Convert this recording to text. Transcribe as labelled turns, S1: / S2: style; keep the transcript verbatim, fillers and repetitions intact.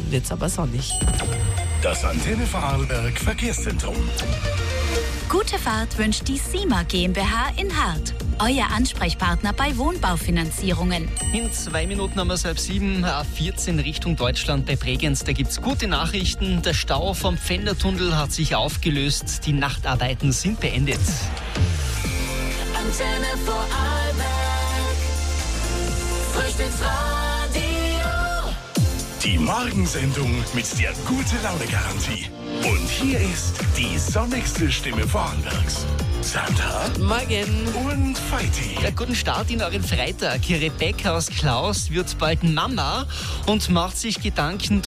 S1: morgen wird es aber sonnig.
S2: Das Antenne Vorarlberg Verkehrszentrum.
S3: Gute Fahrt wünscht die SIMA GmbH in Hart. Euer Ansprechpartner bei Wohnbaufinanzierungen.
S4: In zwei Minuten haben wir es halb sieben, A vierzehn Richtung Deutschland bei Bregenz. Da gibt es gute Nachrichten. Der Stau vom Pfändertunnel hat sich aufgelöst. Die Nachtarbeiten sind beendet.
S5: Antenne Vorarlberg. Frühstücksradio.
S2: Die Morgensendung mit der Gute-Laune-Garantie. Und hier ist die sonnigste Stimme Vorarlbergs. Sandra.
S1: Morgen.
S2: Und Feiti.
S4: Ja, guten Start in euren Freitag. Rebecca aus Klaus wird bald Mama und macht sich Gedanken